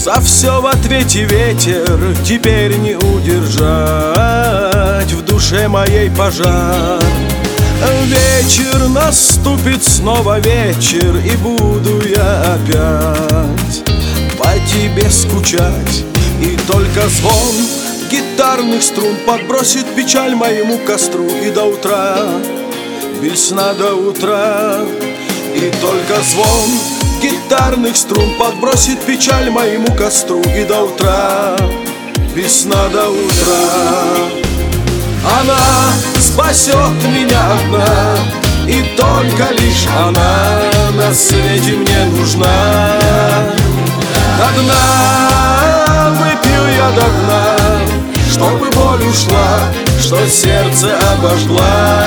За все в ответе ветер, теперь не удержать в душе моей пожар. Вечер наступит, снова вечер, и буду я опять по тебе скучать. И только звон гитарных струн подбросит печаль моему костру. И до утра, без сна до утра. И только звон гитарных струн подбросит печаль моему костру. И до утра, без сна до утра. Она спасет меня одна, и только лишь она на свете мне нужна. До дна выпью я до дна, чтобы боль ушла, что сердце обожгла.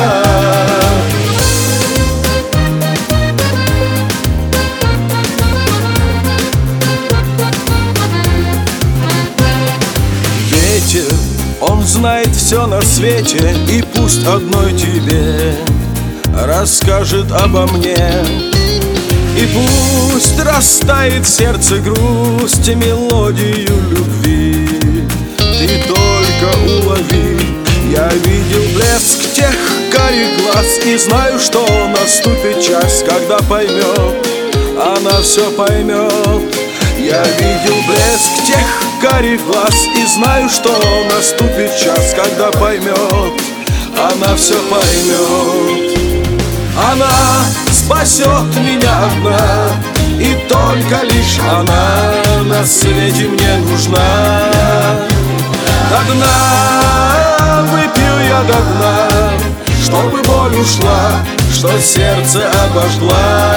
Ветер, он знает все на свете, и пусть одной тебе расскажет обо мне. И пусть растает в сердце грусть, мелодию любви ты только улови. Я видел блеск тех карих глаз и знаю, что наступит час, когда поймет, она все поймет. Я видел блеск тех карих глаз и знаю, что наступит час, когда поймет, она все поймет. Она спасет меня одна, и только лишь она на свете мне нужна. До дна выпью я до дна, чтобы боль ушла, что сердце обожгла.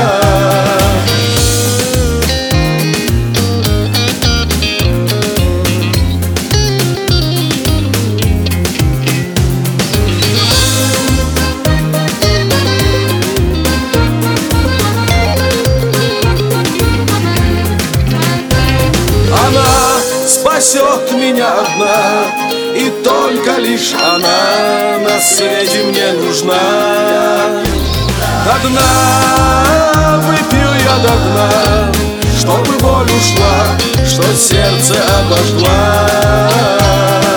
Спасет меня одна, и только лишь она на свете мне нужна. До дна выпью я до дна, чтобы боль ушла, что сердце обожгла.